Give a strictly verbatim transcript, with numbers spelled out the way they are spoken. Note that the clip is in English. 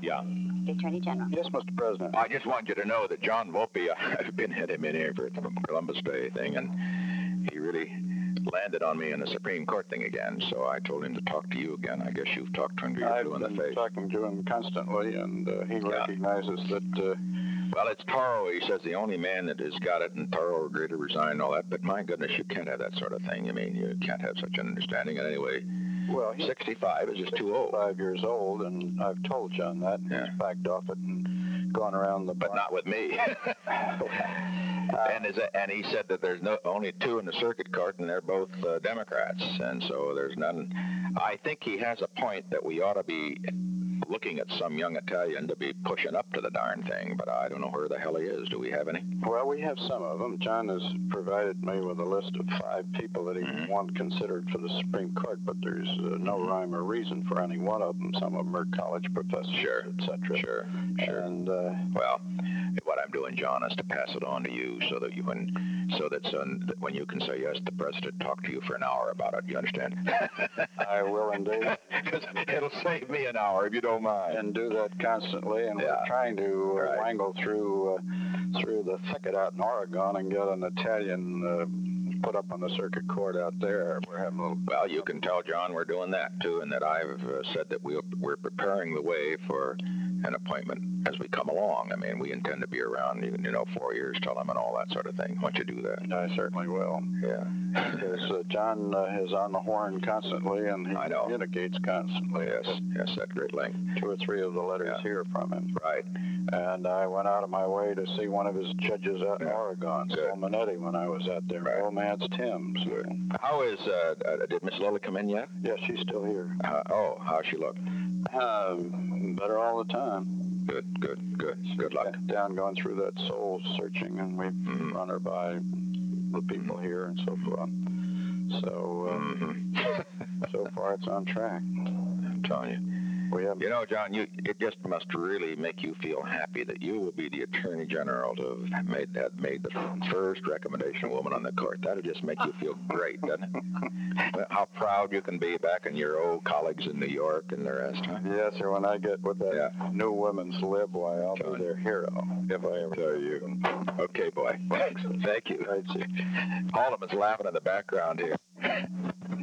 Yeah. The Attorney General. Yes, Mister President. I just want you to know that John Volpe, uh, I've been hit him in here for the Columbus Day thing, and he really landed on me in the Supreme Court thing again, so I told him to talk to you again. I guess you've talked to him to your blue in the I've face. been talking to him constantly, and uh, he Yeah. recognizes that... Uh, Well, it's Taro. He says the only man that has got it, and Taro agreed to resign and all that, but my goodness, you can't have that sort of thing. I mean, you can't have such an understanding. And anyway, well, he's sixty-five is just too old. five years old, and I've told John that, and Yeah. he's backed off it and gone around the... But not with me. and, is that, and he said that there's no only two in the circuit court, and they're both uh, Democrats, and so there's none. I think he has a point that we ought to be looking at some young Italian to be pushing up to the darn thing, but I don't know where the hell he is. Do we have any? Well, we have some of them. John has provided me with a list of five people that he Mm-hmm. wants considered for the Supreme Court, but there's uh, no rhyme or reason for any one of them. Some of them are college professors, Sure. et cetera. Sure, sure. And, uh, Well, what I'm doing, John, is to pass it on to you so that you can, so that, son, that when you can say yes, the president talked to you for an hour about it. You understand? I will indeed. Because it'll save me an hour if you don't mind. And do that constantly, and Yeah. we're trying to uh, Right. wangle through uh, through the thicket out in Oregon and get an Italian uh, put up on the circuit court out there. We're having a little... Well, you can tell John we're doing that too, and that I've uh, said that we'll, we're preparing the way for an appointment as we come along. I mean, we intend to be around, you, you know, four years till him and all that sort of thing. Why don't you do that? I certainly will. Yeah. Because uh, John uh, is on the horn constantly, and he I know. communicates constantly. Yes, yes, at great length. Two or three of the letters Yeah. here from him. Right. And I went out of my way to see one of his judges out in Yeah. Oregon, Good. Saul Minetti, when I was out there. Right. Romance Tim. So. How is, uh, uh, did Miss Lola come in yet? Yeah, she's still here. Uh, oh, how's she look? Um, better all the time. Good, good, good. Good luck. Down going through that soul searching, and we've Mhm. run her by the people here and so forth. So, uh, Mm-hmm. so far it's on track. I'm telling you. We have You know, John, you, it just must really make you feel happy that you will be the Attorney General to have made that made the first recommendation woman on the court. That'll just make you feel great, doesn't it? Well, how proud you can be back in your old colleagues in New York and the rest. Huh? Yes, sir. When I get with that Yeah. new women's lib, why, I'll John. be their hero if I ever Tell you. Okay, boy. Thanks. Thank you. Right, see. All of us laughing in the background here.